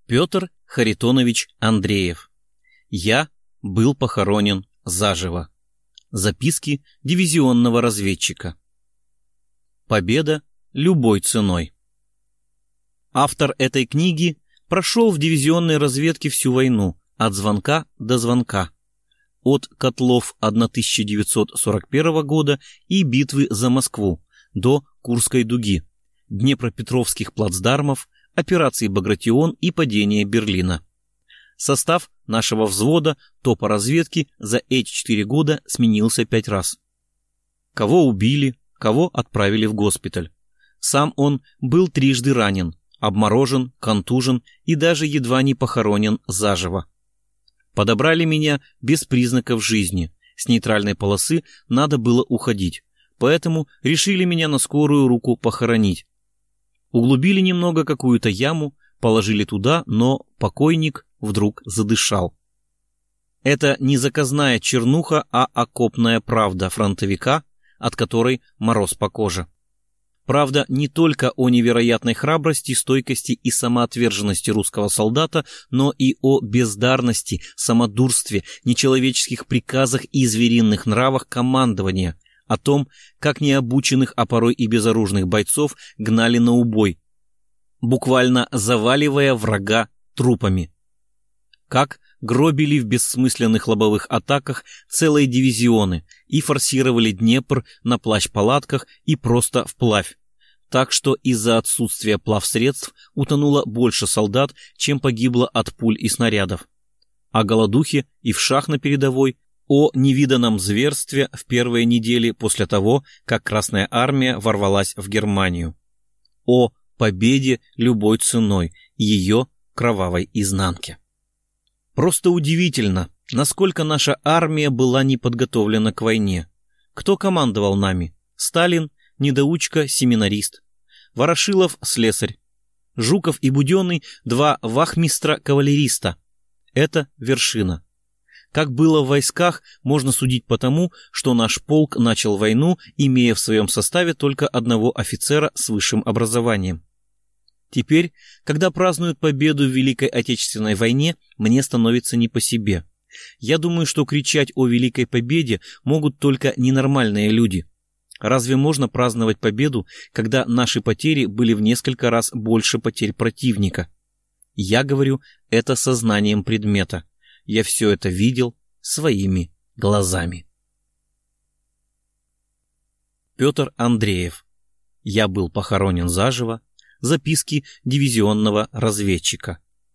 Петр Харитонович Андреев. Я был похоронен заживо. Записки дивизионного разведчика. Победа любой ценой. Автор этой книги прошел в дивизионной разведке всю войну, от звонка до звонка. От котлов 1941 года и битвы за Москву до Курской дуги, Днепропетровских плацдармов, операции «Багратион» и падения Берлина. Состав нашего взвода топа разведки за эти 4 года сменился 5 раз. Кого убили, кого отправили в госпиталь. Сам он был трижды ранен, обморожен, контужен и даже едва не похоронен заживо. Подобрали меня без признаков жизни. С нейтральной полосы надо было уходить, поэтому решили меня на скорую руку похоронить. Углубили немного какую-то яму, положили туда, но покойник вдруг задышал. Это не заказная чернуха, а окопная правда фронтовика, от которой мороз по коже. Правда не только о невероятной храбрости, стойкости и самоотверженности русского солдата, но и о бездарности, самодурстве, нечеловеческих приказах и звериных нравах командования, о том, как необученных, а порой и безоружных бойцов гнали на убой, буквально заваливая врага трупами. Как гробили в бессмысленных лобовых атаках целые дивизионы и форсировали Днепр на плащ-палатках и просто вплавь. Так что из-за отсутствия плавсредств утонуло больше солдат, чем погибло от пуль и снарядов. О голодухе и вшах на передовой, о невиданном зверстве в первые недели после того, как Красная Армия ворвалась в Германию. О победе любой ценой и ее кровавой изнанке. Просто удивительно, насколько наша армия была не подготовлена к войне. Кто командовал нами? Сталин, недоучка, семинарист. Ворошилов, слесарь. Жуков и Буденный, 2 вахмистра-кавалериста. Это вершина. Как было в войсках, можно судить по тому, что наш полк начал войну, имея в своем составе только одного офицера с высшим образованием. Теперь, когда празднуют победу в Великой Отечественной войне, мне становится не по себе. Я думаю, что кричать о Великой Победе могут только ненормальные люди. Разве можно праздновать победу, когда наши потери были в несколько раз больше потерь противника? Я говорю это сознанием предмета. Я все это видел своими глазами. Петр Андреев. Я был похоронен заживо. Записки дивизионного разведчика.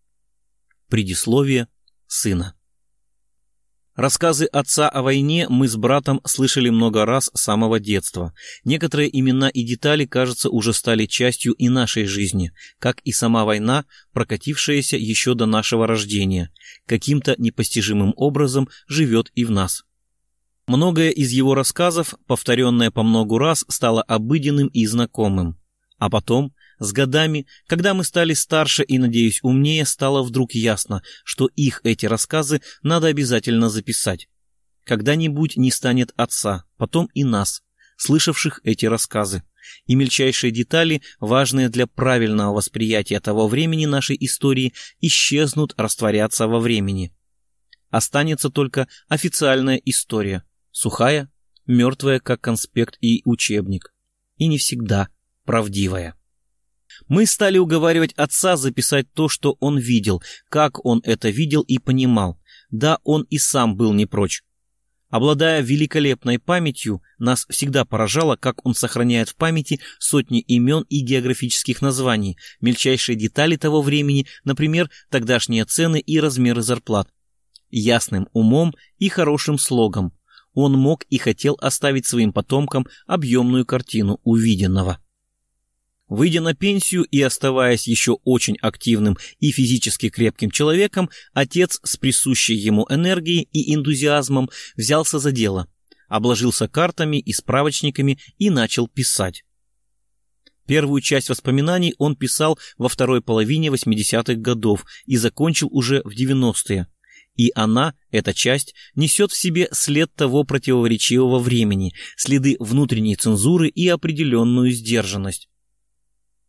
Предисловие сына. Рассказы отца о войне мы с братом слышали много раз с самого детства. Некоторые имена и детали, кажется, уже стали частью и нашей жизни, как и сама война, прокатившаяся еще до нашего рождения, каким-то непостижимым образом живет и в нас. Многое из его рассказов, повторенное по многу раз, стало обыденным и знакомым. А потом, с годами, когда мы стали старше и, надеюсь, умнее, стало вдруг ясно, что их, эти рассказы, надо обязательно записать. Когда-нибудь не станет отца, потом и нас, слышавших эти рассказы. И мельчайшие детали, важные для правильного восприятия того времени нашей истории, исчезнут, растворятся во времени. Останется только официальная история, сухая, мертвая, как конспект и учебник, и не всегда правдивая. Мы стали уговаривать отца записать то, что он видел, как он это видел и понимал. Да, он и сам был не прочь. Обладая великолепной памятью, нас всегда поражало, как он сохраняет в памяти сотни имен и географических названий, мельчайшие детали того времени, например, тогдашние цены и размеры зарплат. Ясным умом и хорошим слогом он мог и хотел оставить своим потомкам объемную картину увиденного. Выйдя на пенсию и оставаясь еще очень активным и физически крепким человеком, отец с присущей ему энергией и энтузиазмом взялся за дело, обложился картами и справочниками и начал писать. Первую часть воспоминаний он писал во второй половине 80-х годов и закончил уже в 90-е. И она, эта часть, несет в себе след того противоречивого времени, следы внутренней цензуры и определенную сдержанность.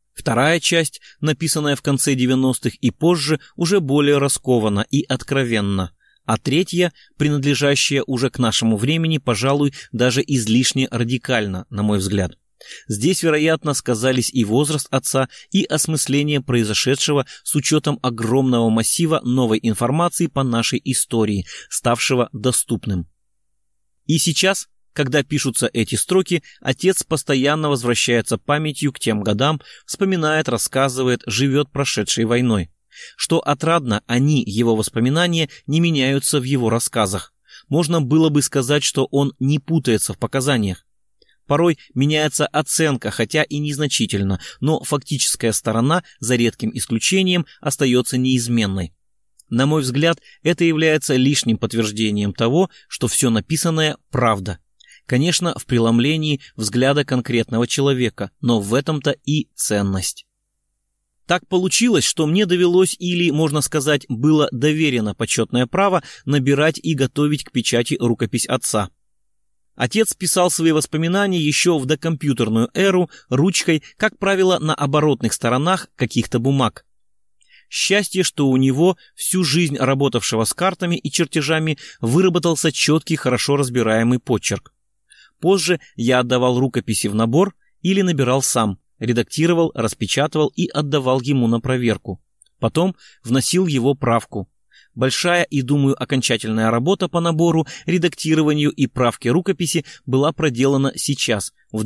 Вторая часть, написанная в конце 90-х и позже, уже более раскованна и откровенна, а третья, принадлежащая уже к нашему времени, пожалуй, даже излишне радикально, на мой взгляд. Здесь, вероятно, сказались и возраст отца, и осмысление произошедшего с учетом огромного массива новой информации по нашей истории, ставшего доступным. И сейчас, когда пишутся эти строки, отец постоянно возвращается памятью к тем годам, вспоминает, рассказывает, живет прошедшей войной. Что отрадно, его воспоминания, не меняются в его рассказах. Можно было бы сказать, что он не путается в показаниях. Порой меняется оценка, хотя и незначительно, но фактическая сторона, за редким исключением, остается неизменной. На мой взгляд, это является лишним подтверждением того, что все написанное – правда. Конечно, в преломлении взгляда конкретного человека, но в этом-то и ценность. Так получилось, что мне довелось или, можно сказать, было доверено почетное право набирать и готовить к печати рукопись отца. Отец писал свои воспоминания еще в докомпьютерную эру ручкой, как правило, на оборотных сторонах каких-то бумаг. Счастье, что у него, всю жизнь работавшего с картами и чертежами, выработался четкий, хорошо разбираемый почерк. Позже я отдавал рукописи в набор или набирал сам, редактировал, распечатывал и отдавал ему на проверку. Потом вносил его правку. Большая и, думаю, окончательная работа по набору, редактированию и правке рукописи была проделана сейчас, в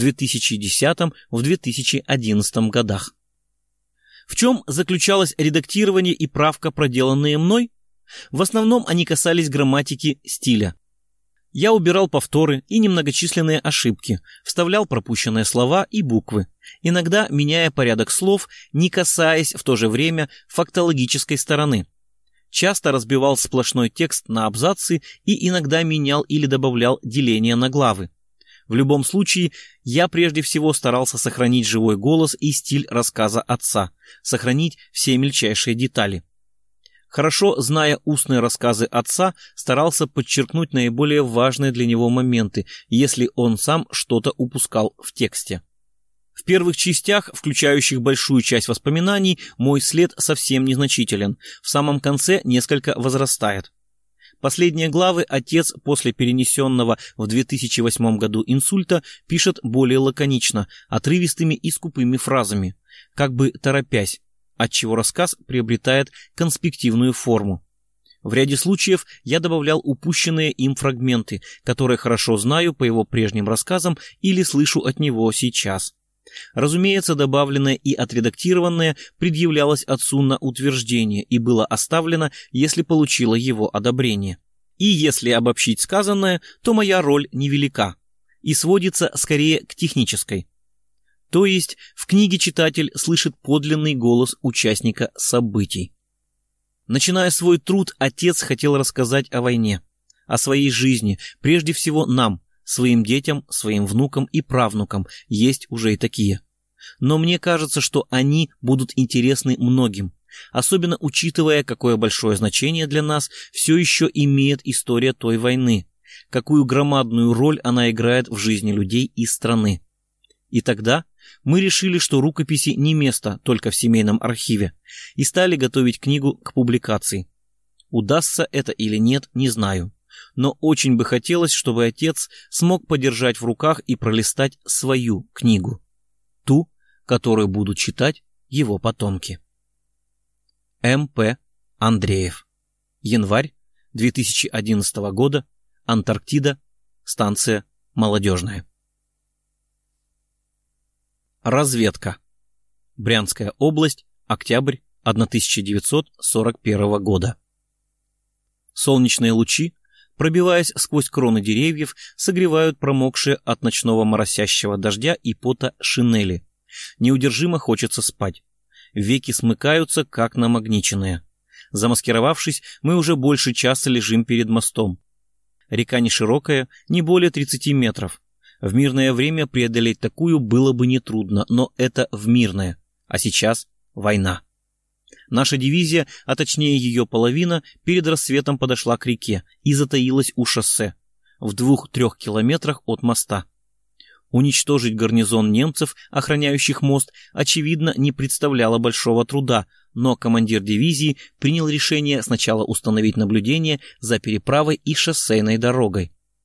2010-2011 годах. В чем заключалось редактирование и правка, проделанные мной? В основном они касались грамматики, стиля. Я убирал повторы и немногочисленные ошибки, вставлял пропущенные слова и буквы, иногда меняя порядок слов, не касаясь в то же время фактологической стороны. Часто разбивал сплошной текст на абзацы и иногда менял или добавлял деление на главы. В любом случае, я прежде всего старался сохранить живой голос и стиль рассказа отца, сохранить все мельчайшие детали. Хорошо зная устные рассказы отца, старался подчеркнуть наиболее важные для него моменты, если он сам что-то упускал в тексте. В первых частях, включающих большую часть воспоминаний, мой след совсем незначителен, в самом конце несколько возрастает. Последние главы отец после перенесенного в 2008 году инсульта пишет более лаконично, отрывистыми и скупыми фразами, как бы торопясь, отчего рассказ приобретает конспективную форму. В ряде случаев я добавлял упущенные им фрагменты, которые хорошо знаю по его прежним рассказам или слышу от него сейчас. Разумеется, добавленное и отредактированное предъявлялось отцу на утверждение и было оставлено, если получило его одобрение. И если обобщить сказанное, то моя роль невелика и сводится скорее к технической. То есть в книге читатель слышит подлинный голос участника событий. Начиная свой труд, отец хотел рассказать о войне, о своей жизни, прежде всего нам, своим детям, своим внукам и правнукам, есть уже и такие. Но мне кажется, что они будут интересны многим, особенно учитывая, какое большое значение для нас все еще имеет история той войны, какую громадную роль она играет в жизни людей и страны. И тогда мы решили, что рукописи не место только в семейном архиве, и стали готовить книгу к публикации. Удастся это или нет, не знаю. Но очень бы хотелось, чтобы отец смог подержать в руках и пролистать свою книгу. Ту, которую будут читать его потомки. М.П. Андреев. Январь 2011 года. Антарктида. Станция Молодежная. Разведка. Брянская область. Октябрь 1941 года. Солнечные лучи, пробиваясь сквозь кроны деревьев, согревают промокшие от ночного моросящего дождя и пота шинели. Неудержимо хочется спать. Веки смыкаются, как намагниченные. Замаскировавшись, мы уже больше часа лежим перед мостом. Река не широкая, не более 30 метров. В мирное время преодолеть такую было бы нетрудно, но это в мирное. А сейчас война. Наша дивизия, а точнее ее половина, перед рассветом подошла к реке и затаилась у шоссе, в 2-3 километрах от моста. Уничтожить гарнизон немцев, охраняющих мост, очевидно, не представляло большого труда, но командир дивизии принял решение сначала установить наблюдение за переправой и шоссейной дорогой,